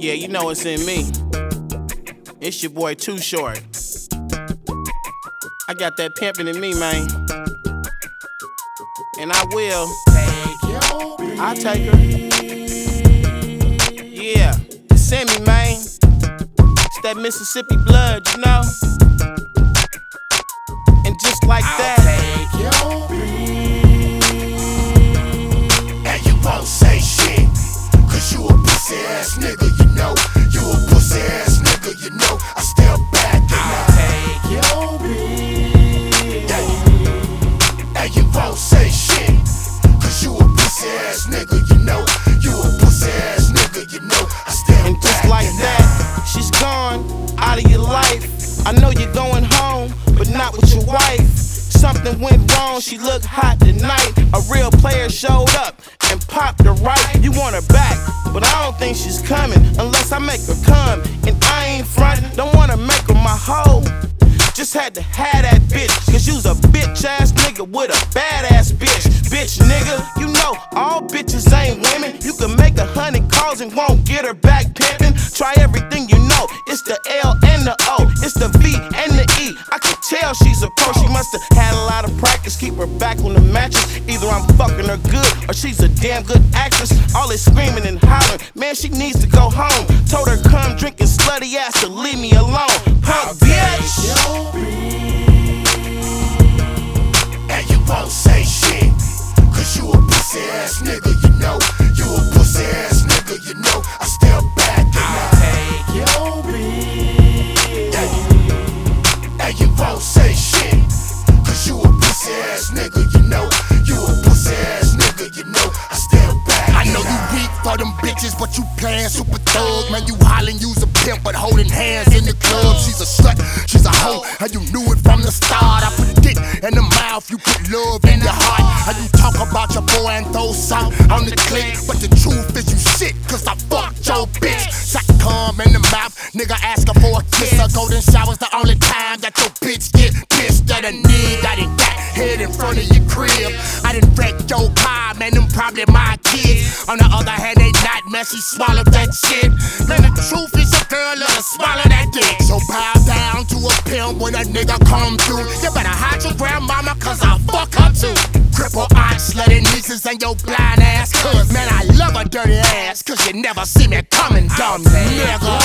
Yeah, you know it's in me. It's your boy Too Short. I got that pimpin' in me, man. And I will. I'll take her. Yeah, send me, man. It's that Mississippi blood, you know? And just like that. And you won't say shit, cause you a pussy ass nigga, you know. You a pussy ass nigga, you know. I step back and I take your beat. And you won't say shit, cause you a pussy ass nigga, you know. You a pussy ass nigga, you know. I step back and just like that, she's gone out of your life. I know you're going home, but not with your wife. Something went wrong, she looked hot tonight. A real player showed up and popped her right. You want her back, but I don't think she's coming unless I make her come. And I ain't frontin', don't wanna make her my hoe. Just had to have that bitch, cause you's a bitch ass nigga with a badass bitch. Bitch nigga, you know all bitches ain't women. You can make 100 calls and won't get her back pimpin'. Try everything you know, it's the L and the O, it's the V and the E. I can tell she's a pro, she must've had a lot of practice. Keep her back on the mattress, either I'm fucking her good or she's a damn good actress. All this screaming and hollering, man she needs to go home. Told her come drinking slutty ass to leave me alone. Punk bitch. And you won't say shit, cause you a pussy ass nigga, you know. You a pussy ass nigga, you know. I step back and I take your beat. And you won't say shit, cause you a pussy ass nigga, you know. You a pussy ass nigga, you know. I step back. I know you weak for them bitches, but you playin' super thug. Man, you hollin', you's a pimp, but holding hands in the club. She's a slut, she's a hoe, and you knew it from the start. I put dick in the mouth, you put love in your heart. And you talk about your boy and throw salt on the clip, but the truth is you shit, cause I fucked your bitch. Shot cum in the mouth, nigga asking for a kiss. A golden shower's the only time that your bitch get pissed at a nigga. I done got head in front of your crib. I done wrecked your car, man, them probably my kids. On the other hand, they not, man, she swallowed that shit. Man, the truth is your girl, let her swallow that dick. So bow down to a pimp when a nigga come through. You better hide your grandmama, cause I'll fuck her too. Cripple aunt, slutty nieces, and your blind ass cuz. Man, I love a dirty ass, cause you never see me coming, dumb nigga.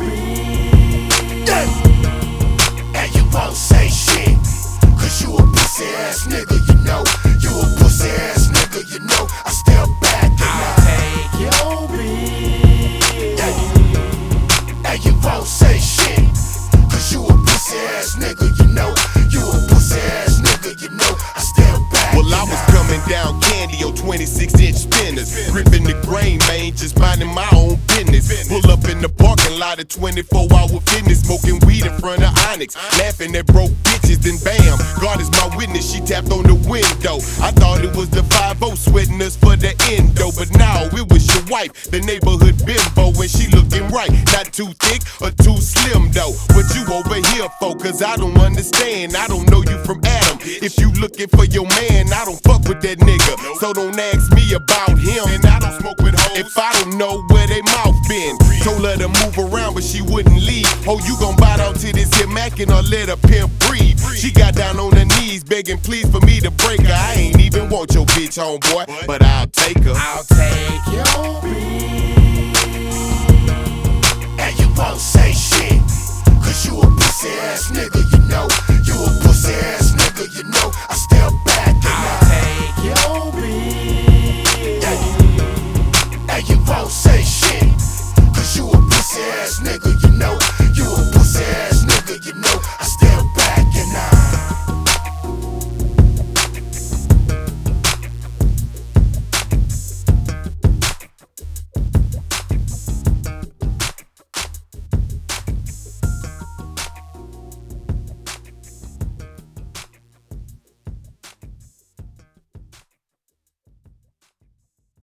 Yeah. And you won't say shit, cause you a pussy ass nigga, you know. You a pussy ass nigga, you know. I step back and I take your beat. And you won't say shit, cause you a pussy ass nigga, you know. You a pussy ass nigga, you know. I step back. Well, I was coming down Candy on 26-inch spinners, gripping the grain, man, just minding my own business. Pull up in the parking lot of 24-hour fitness, smoking weed in front of Onyx, laughing at broke bitches, then bam, God is my witness, she tapped on the window. I thought it was the 5-0 sweating us for the endo, but now it was your wife, the neighborhood bimbo, and she looking right, not too thick or too slim though. What you over here for? Cause I don't understand, I don't know you from Adam. If you looking for your man, I don't fuck with that nigga, so don't ask me about him. And I don't smoke with hoes if I don't know where they mouth been. Told her to move around, but she wouldn't leave. Oh, you gon' bow down to this here Mackin' or let her pimp breathe? She got down on her knees, begging please for me to break her. I ain't even want your bitch, homeboy, but I'll take her. I'll take your beat.